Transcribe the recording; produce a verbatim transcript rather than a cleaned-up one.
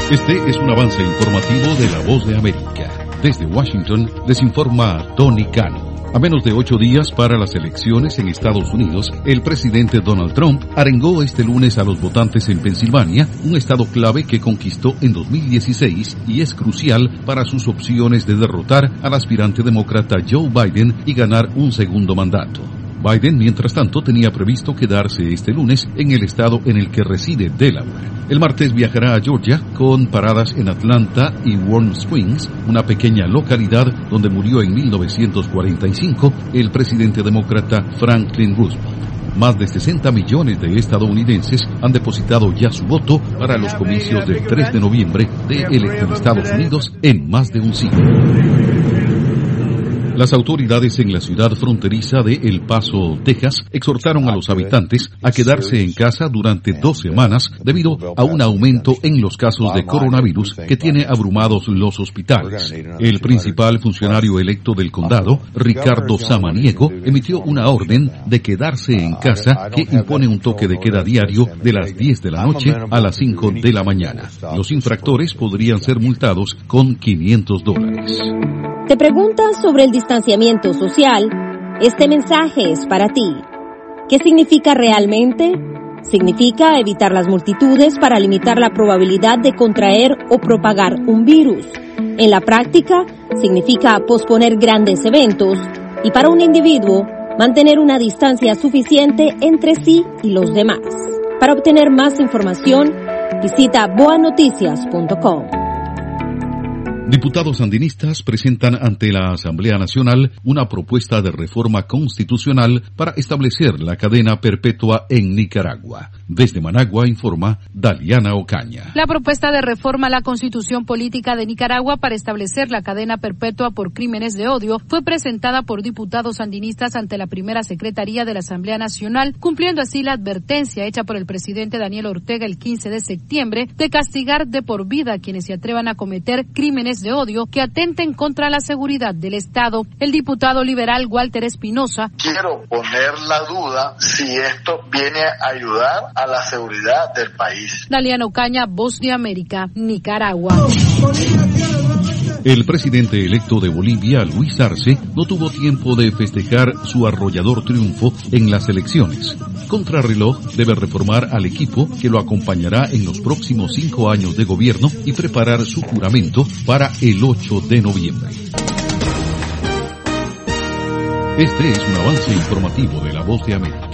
Este es un avance informativo de La Voz de América. Desde Washington les informa Tony Cano. A menos de ocho días para las elecciones en Estados Unidos, el presidente Donald Trump arengó este lunes a los votantes en Pensilvania, un estado clave que conquistó en dos mil dieciséis y es crucial para sus opciones de derrotar al aspirante demócrata Joe Biden y ganar un segundo mandato. Biden, mientras tanto, tenía previsto quedarse este lunes en el estado en el que reside Delaware. El martes viajará a Georgia con paradas en Atlanta y Warm Springs, una pequeña localidad donde murió en mil novecientos cuarenta y cinco el presidente demócrata Franklin Roosevelt. Más de sesenta millones de estadounidenses han depositado ya su voto para los comicios del tres de noviembre de electos Estados Unidos en más de un siglo. Las autoridades en la ciudad fronteriza de El Paso, Texas, exhortaron a los habitantes a quedarse en casa durante dos semanas debido a un aumento en los casos de coronavirus que tiene abrumados los hospitales. El principal funcionario electo del condado, Ricardo Samaniego, emitió una orden de quedarse en casa que impone un toque de queda diario de las diez de la noche a las cinco de la mañana. Los infractores podrían ser multados con quinientos dólares. ¿Te preguntas sobre el distanciamiento social? Este mensaje es para ti. ¿Qué significa realmente? Significa evitar las multitudes para limitar la probabilidad de contraer o propagar un virus. En la práctica, significa posponer grandes eventos y para un individuo, mantener una distancia suficiente entre sí y los demás. Para obtener más información, visita boa noticias punto com. Diputados sandinistas presentan ante la Asamblea Nacional una propuesta de reforma constitucional para establecer la cadena perpetua en Nicaragua. Desde Managua informa Daliana Ocaña. La propuesta de reforma a la Constitución Política de Nicaragua para establecer la cadena perpetua por crímenes de odio fue presentada por diputados sandinistas ante la primera Secretaría de la Asamblea Nacional, cumpliendo así la advertencia hecha por el presidente Daniel Ortega el quince de septiembre de castigar de por vida a quienes se atrevan a cometer crímenes de odio que atenten contra la seguridad del Estado. El diputado liberal Walter Espinosa: quiero poner la duda si esto viene a ayudar a la seguridad del país. Daliana Ocaña, Voz de América, Nicaragua. El presidente electo de Bolivia, Luis Arce, no tuvo tiempo de festejar su arrollador triunfo en las elecciones. Contrarreloj debe reformar al equipo que lo acompañará en los próximos cinco años de gobierno y preparar su juramento para el ocho de noviembre. Este es un avance informativo de La Voz de América.